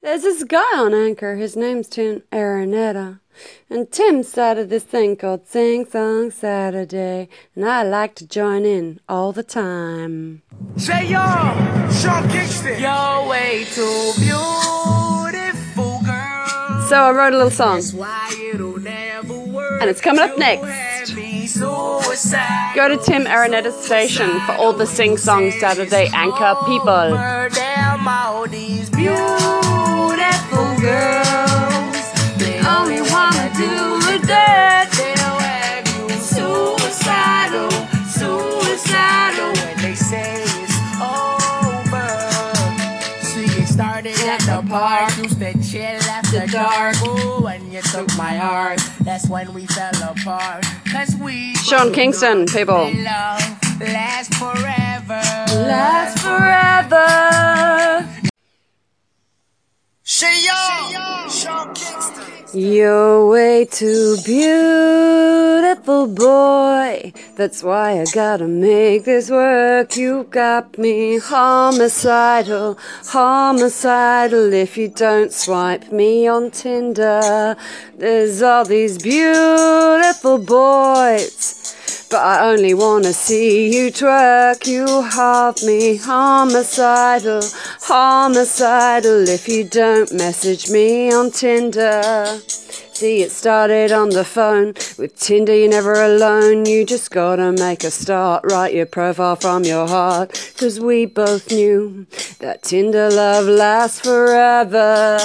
There's this guy on Anchor, his name's Tim Araneta. And Tim started this thing called Sing Song Saturday, and I like to join in all the time. Say yo, Sean Kingston. You're way too beautiful, girl. So I wrote a little song, That's why it'll never work. and it's coming up next. Go to Tim Araneta's station for all the Sing Song Saturday Anchor people. Damn all these beautiful girls. They only wanna do the dirt. They'll have you suicidal, suicidal when they say it's over. See, it started at the park. Used to chill after dark. Ooh, when you took my heart, that's when we fell apart. Cause we Sean Kingston, people. love lasts forever. Last forever. Say yo, Sean Kingston. You're way too beautiful, boy. That's why I gotta make this work. You got me homicidal, homicidal. If you don't swipe me on Tinder, there's all these beautiful boys, but I only wanna see you twerk. You have me homicidal, homicidal. If you don't message me on Tinder. See, it started on the phone. With Tinder, you're never alone. You just gotta make a start. Write your profile from your heart. 'Cause we both knew that Tinder love lasts forever.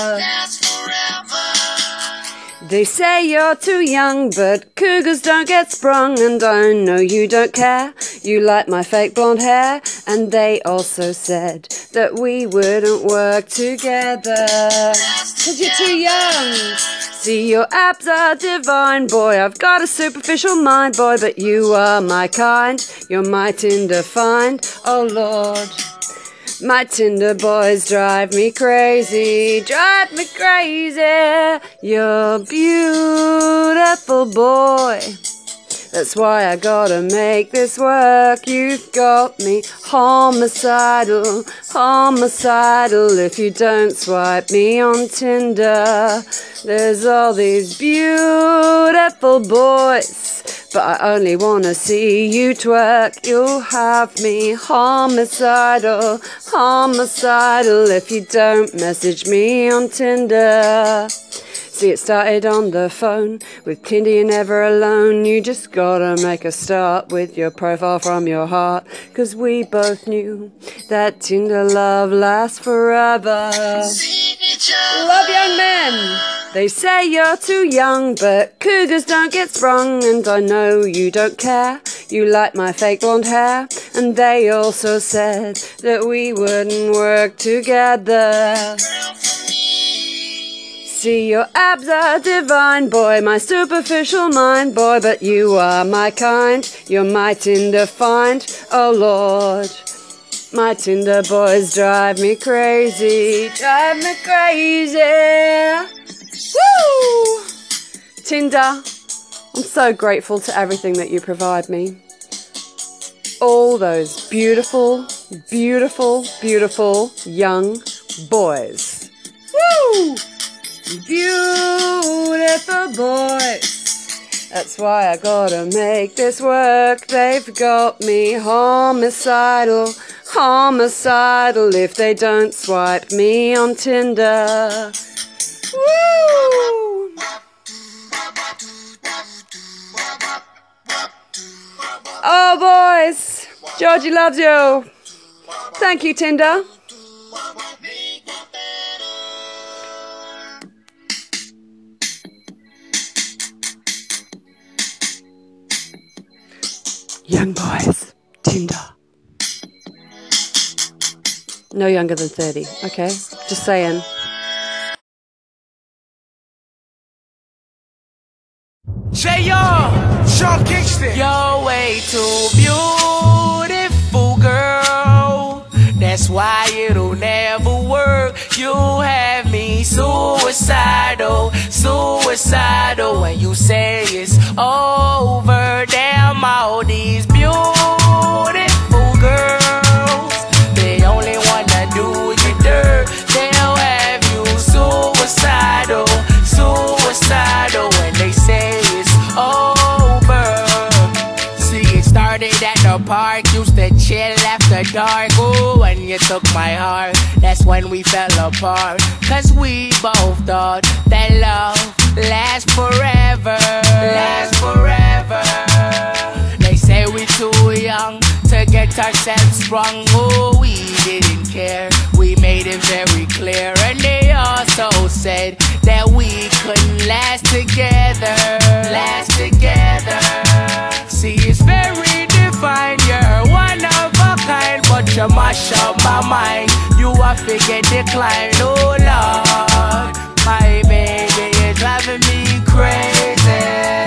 They say you're too young, but cougars don't get sprung. And I know you don't care. You like my fake blonde hair. And they also said that we wouldn't work together. 'Cause you're too young. See, your abs are divine, boy. I've got a superficial mind, boy. But you are my kind. You're my Tinder find. Oh, Lord. My Tinder boys drive me crazy, drive me crazy. You're beautiful, boy. That's why I gotta make this work. You've got me homicidal, homicidal. If you don't swipe me on Tinder, there's all these beautiful boys, but I only wanna see you twerk. You'll have me homicidal, homicidal. If you don't message me on Tinder. See, it started on the phone. With Tinder, you're never alone. You just gotta make a start with your profile from your heart. 'Cause we both knew that Tinder love lasts forever. Love young men. They say you're too young, but cougars don't get sprung. And I know you don't care. You like my fake blonde hair. And they also said that we wouldn't work together. See, your abs are divine, boy, my superficial mind, boy, but you are my kind, you're my Tinder find, oh Lord. My Tinder boys drive me crazy, drive me crazy. Woo! Tinder, I'm so grateful to everything that you provide me. All those beautiful, beautiful, beautiful young boys. Woo! Beautiful boys. That's why I gotta make this work. They've got me homicidal, homicidal. If they don't swipe me on Tinder. Woo! Oh, boys. Georgie loves you. Thank you, Tinder. Young boys, Tinder. No younger than 30, okay? Just saying. Say yo, Sean Kingston. You're way too beautiful, girl. That's why it'll never work. You have me suicidal, suicidal when you say it's over. Damn all these beautiful girls. They only wanna do you dirt. They'll have you suicidal. the dark. Oh, when you took my heart, that's when we fell apart. Cause we both thought that love lasts forever. Lasts forever. They say we too young to get ourselves sprung. Oh, we didn't care, we made it very clear. And they also said that we couldn't last together. Last together. See, it's very defined, you're one of a kind, but you mash up my mind. You a figure decline, oh Lord. My baby, you're driving me crazy.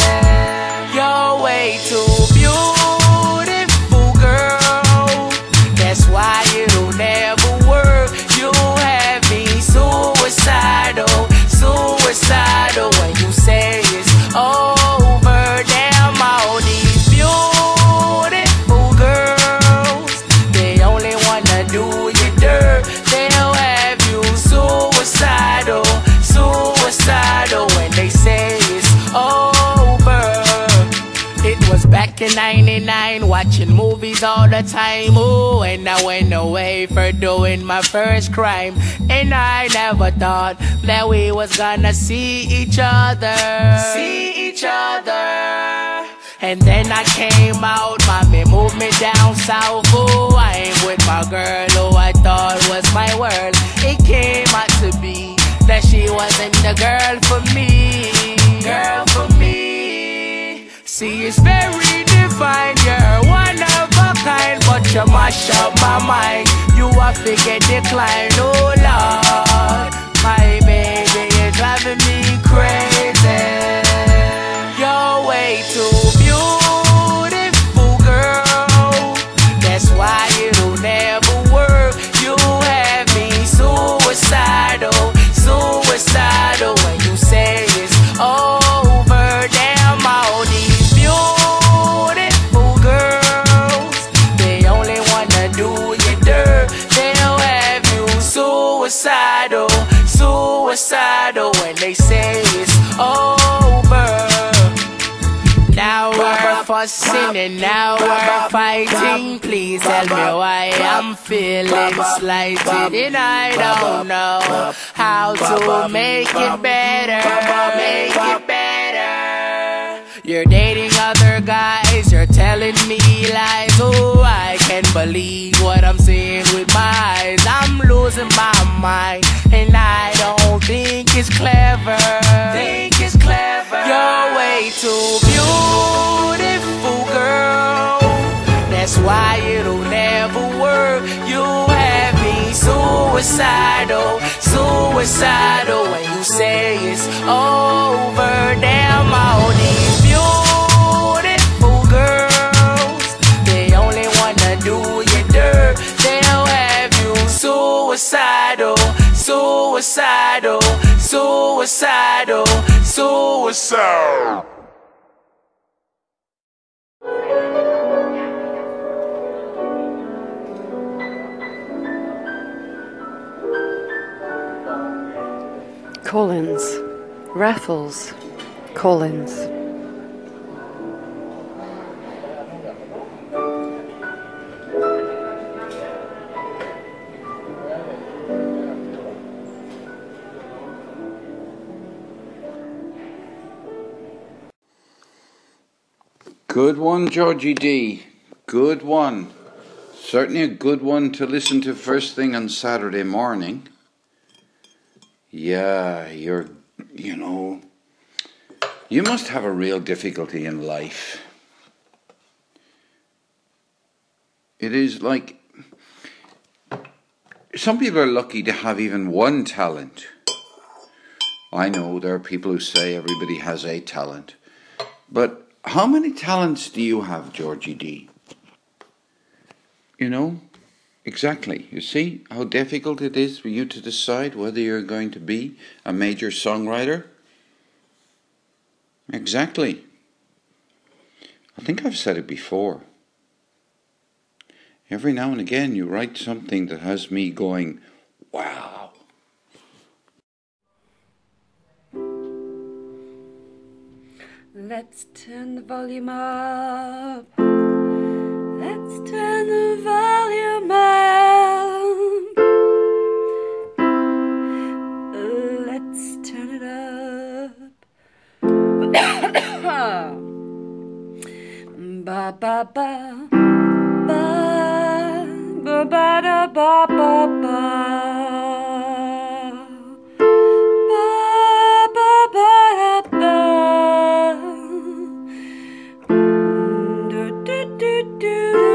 You're way too beautiful, girl. That's why it'll never work. You have me suicidal, suicidal. When you say it's over, damn all these beautiful girls, they only wanna do you dirt. They'll have you suicidal, suicidal. When they say it's over. It was back in '99, watching movies all the time. Oh, and I went away for doing my first crime. And I never thought that we was gonna see each other. See each other. And then I came out, mommy moved me down south. Oh, I ain't with my girl who I thought was my world. It came out to be that she wasn't the girl for me. Girl for me. See, it's very defined, you're one of a kind, but you mash up my mind. You a figure decline, oh Lord. My baby, you're driving me crazy. You're way too beautiful, girl. That's why it'll never work. You have me suicidal, suicidal. When you say it's over, damn all these beautiful girls, they only wanna do you dirt. They'll have you suicidal, suicidal. When they say it's over. Now we're fussing and now we're fighting. Please tell me why I'm feeling slighted. And I don't know how to make it better. Make it better. You're dating other guys, you're telling me lies. Oh, I can't believe what I'm seeing with my eyes. I'm losing my mind, and I don't think it's clever. Think it's clever. You're way too beautiful, girl. That's why it'll never work. You have me suicidal, suicidal. When you say it's over, damn all these beautiful girls, they only wanna do you dirt. They'll have you suicidal, suicidal, suicidal, suicidal. Collins, Raffles, Collins. Good one, Georgie D. Good one. Certainly a good one to listen to first thing on Saturday morning. Yeah, you must have a real difficulty in life. It is like, some people are lucky to have even one talent. I know there are people who say everybody has a talent. But how many talents do you have, Georgie D? You know? Exactly. You see how difficult it is for you to decide whether you're going to be a major songwriter? Exactly. I think I've said it before. Every now and again you write something that has me going, wow. Let's turn the volume up. Let's turn the volume ba ba ba ba ba ba da ba ba ba ba ba ba da ba do do do do.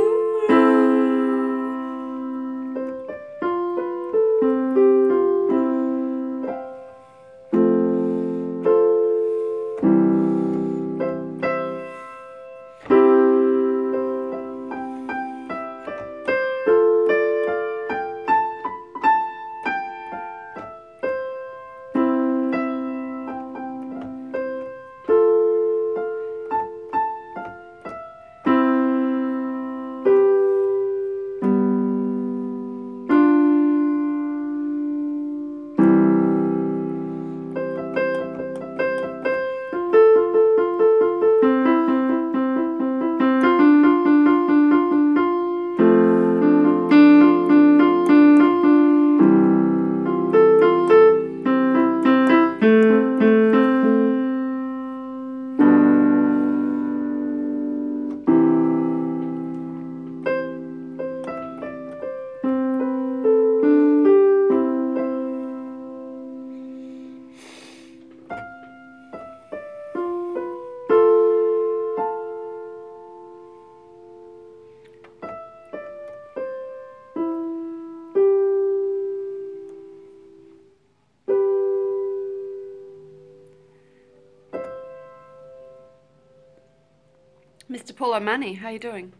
Mr. Paul O'Mahony, how you doing?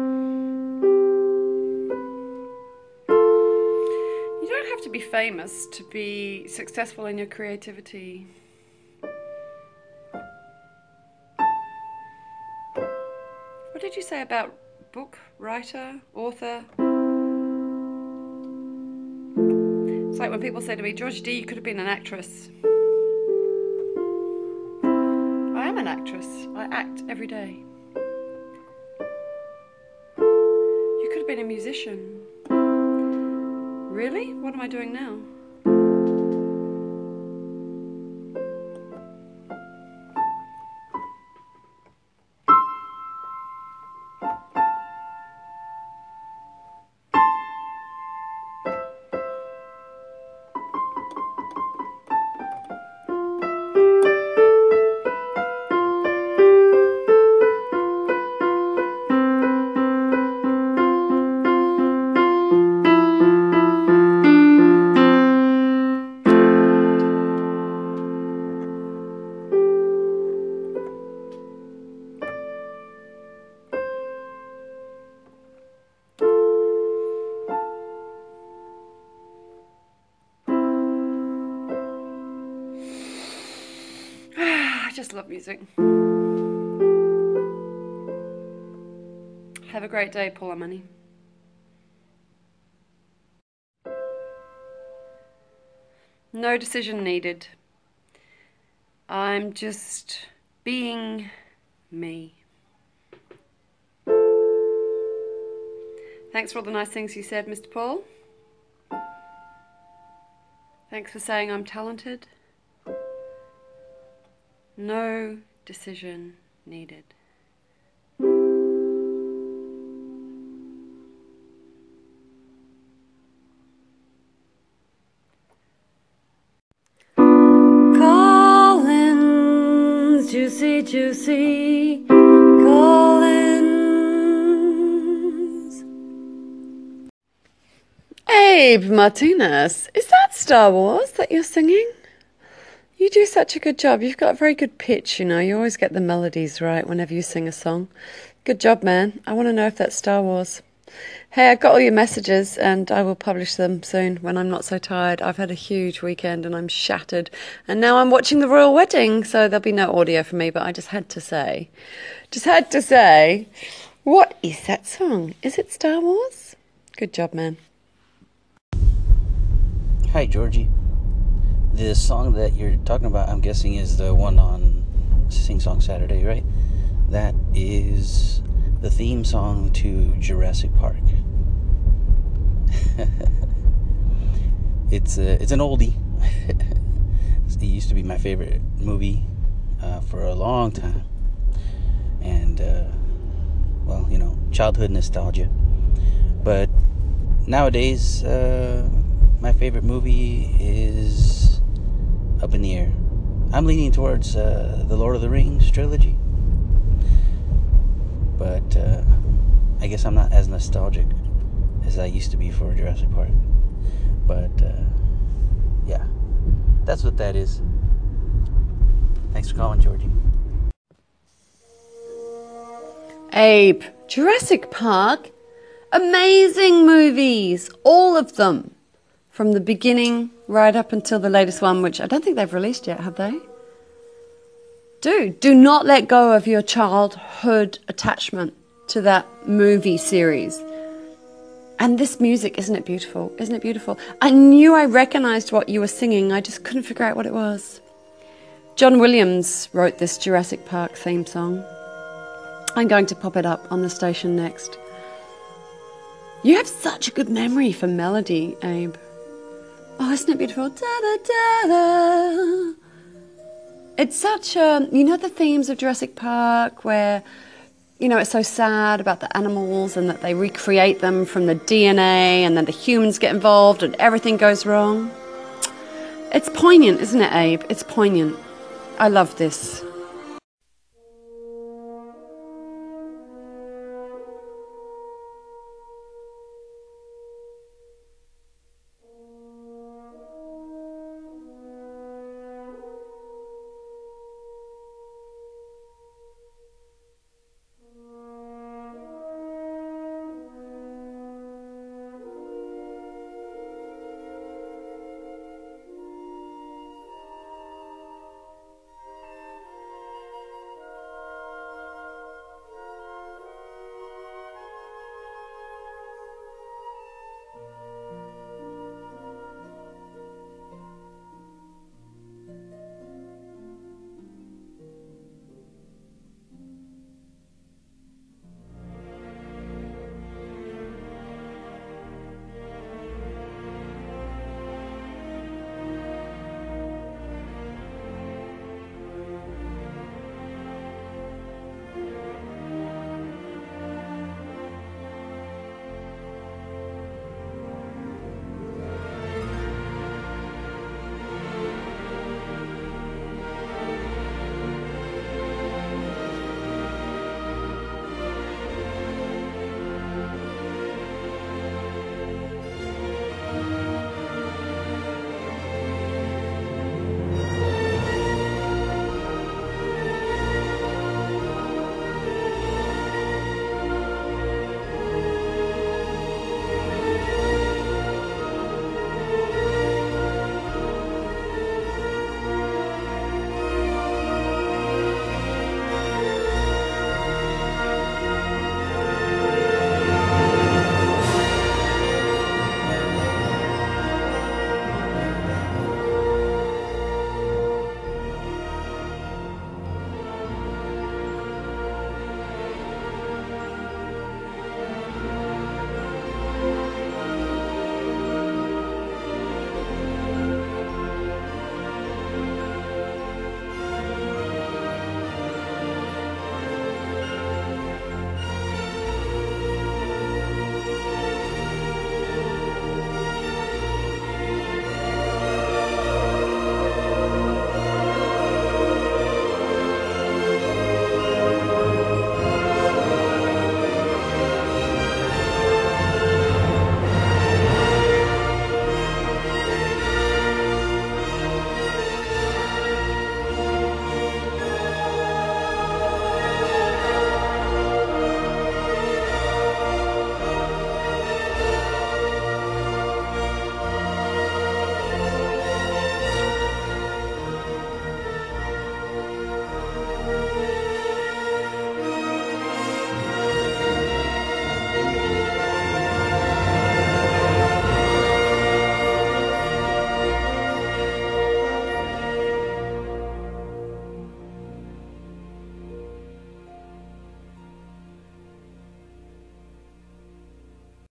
You don't have to be famous to be successful in your creativity. What did you say about book, writer, author? It's like when people say to me, Georgie D, you could have been an actress. I am an actress. I act every day. You could have been a musician. Really? What am I doing now? I just love music. Have a great day, Paul O'Mahony. No decision needed. I'm just being me. Thanks for all the nice things you said, Mr. Paul. Thanks for saying I'm talented. No decision needed. Collins, juicy, juicy, Collins. Abe Martinez, is that Star Wars that you're singing? You do such a good job. You've got a very good pitch, you know. You always get the melodies right whenever you sing a song. Good job, man. I want to know if that's Star Wars. Hey, I got all your messages and I will publish them soon when I'm not so tired. I've had a huge weekend and I'm shattered. And now I'm watching the royal wedding, so there'll be no audio from me, but I just had to say, what is that song? Is it Star Wars? Good job, man. Hi, Georgie. The song that you're talking about, I'm guessing, is the one on Sing Song Saturday, right? That is the theme song to Jurassic Park. It's an oldie. It used to be my favorite movie for a long time, and well, childhood nostalgia. But nowadays, my favorite movie is up in the air. I'm leaning towards the Lord of the Rings trilogy, but I guess I'm not as nostalgic as I used to be for Jurassic Park. But yeah, that's what that is. Thanks for calling, Georgie. Abe, Jurassic Park? Amazing movies, all of them. From the beginning right up until the latest one, which I don't think they've released yet, have they? Do not let go of your childhood attachment to that movie series. And this music, isn't it beautiful? Isn't it beautiful? I knew I recognized what you were singing, I just couldn't figure out what it was. John Williams wrote this Jurassic Park theme song. I'm going to pop it up on the station next. You have such a good memory for melody, Abe. Oh, isn't it beautiful? Da-da-da-da. It's such a... the themes of Jurassic Park where, it's so sad about the animals and that they recreate them from the DNA and then the humans get involved and everything goes wrong. It's poignant, isn't it, Abe? It's poignant. I love this.